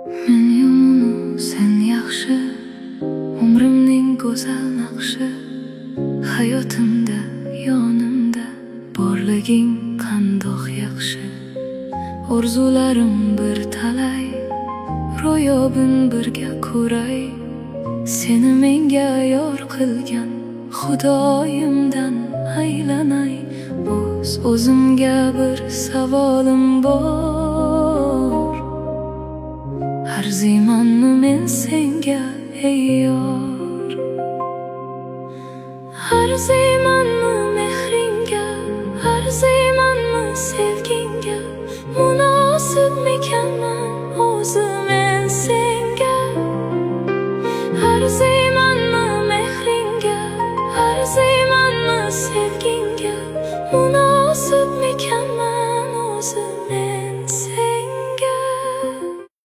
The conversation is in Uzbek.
Men yomonu sen yaxshi, umrimning go'zal naqshi. Hayotimda, yonimda borliging qandoq yaxshi. Orzularim bir talay, ro'yobin birga ko'ray. Seni menga yor qilgan Xudoyimdan aylanay. O'zimga bir savolim bor, arziymanmi men senga ey yor? Arziymanmi